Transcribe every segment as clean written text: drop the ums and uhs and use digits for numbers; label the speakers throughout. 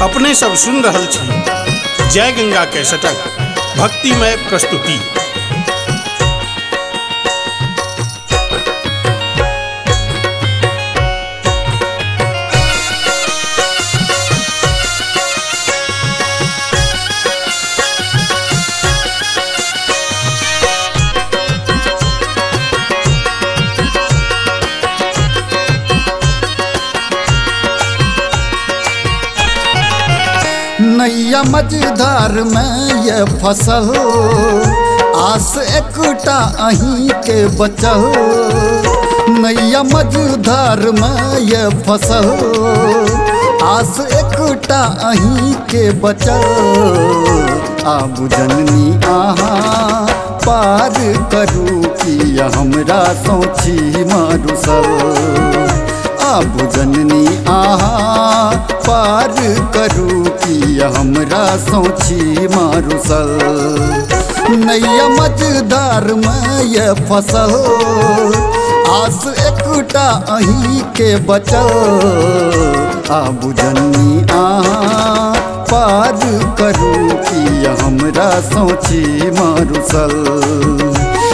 Speaker 1: अपने सब सुन रहल छी जय गंगा कैसेटक भक्तिमय प्रस्तुति।
Speaker 2: नैया मझधार में ये फसल आस एकटा अहीं के बचल। नैया मझधार में ये फसल आस एकटा अहीं के बचल। आब जननी आहाँ पार करू कि हमरा सोची मारुसल। आब जननी आहाँ पार करू कि हमरा सोची मारुसल। नैया मझधार में ये फसल आस एकटा अहीं के बचल। आब जननी आहाँ पार करू कि हमरा सोची मारुसल।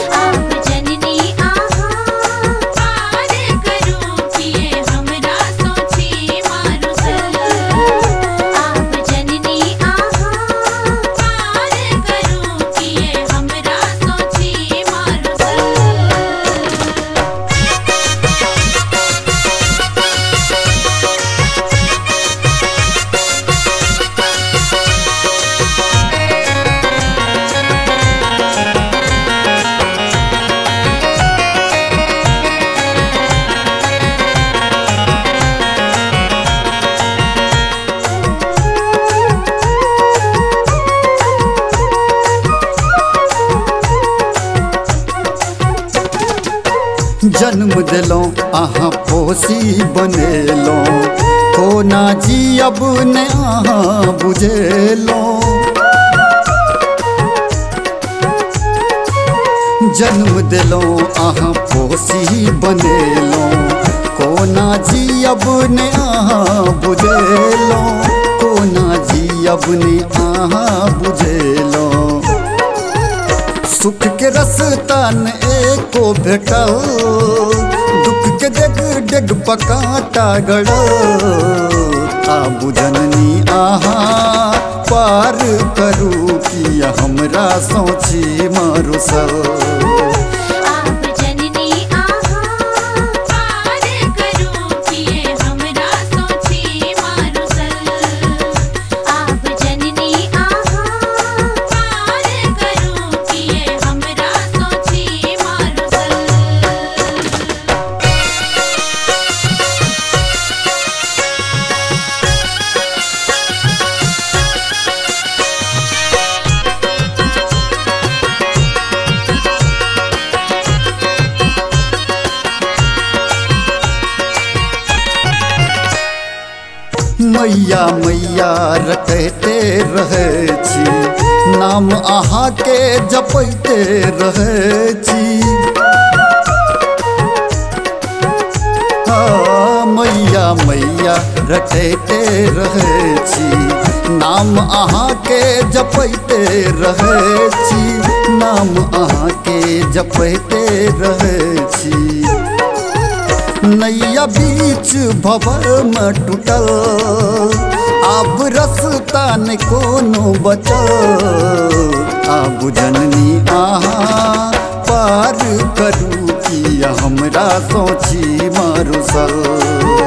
Speaker 2: जन्म दिलों आहाँ पोसी बनेलों कोना जियब ने आहाँ बुझेलों। जन्म दिलों आहाँ पोसी बनेलों कोना जियब ने आहाँ बुझेलों। कोना जियब ने आहाँ बुझेलों। सुख के रसतान एको भेटल दुख के डेग डेग पकाटा गड़ल। आब जननी आहाँ पार करू कि हमरा सोची मारुसल। मैया मैया रटते रहे छी नाम आहाँ के जपते रहे छी। मैया मैया रटते रहे छी नाम आहाँ के जपते रहे छी। नाम आहाँ के जपते रहे छी। नैया बीच भंवर में टूटल आब रस्ता ने कोनो बचल। आब जननी आहाँ पार करू कि हमरा सोची मारुसल।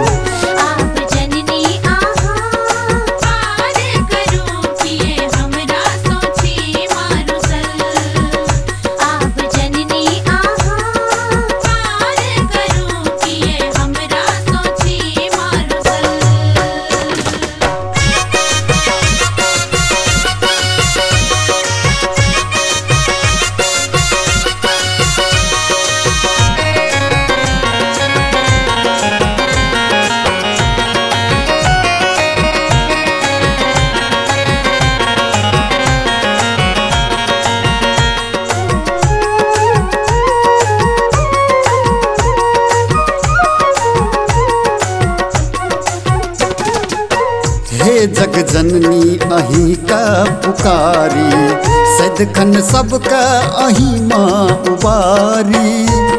Speaker 2: जग जननी अही का पुकारी, सदखन सबका अही माँ उबारी।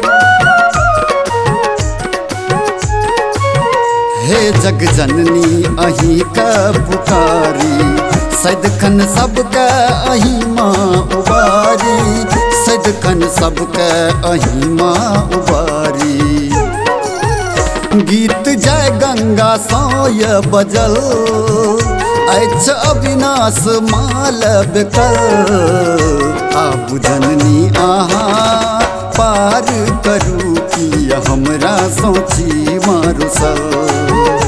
Speaker 2: हे जग जननी अही का पुकारी, सदखन सबका अही माँ उबारी, सदखन सबका अही माँ उबारी। गीत जय गंगा सोय बजल, अच्छ अविनाश माल बेकल। आबू जननी आहा पार करू कि हमरा सोची मारुसल।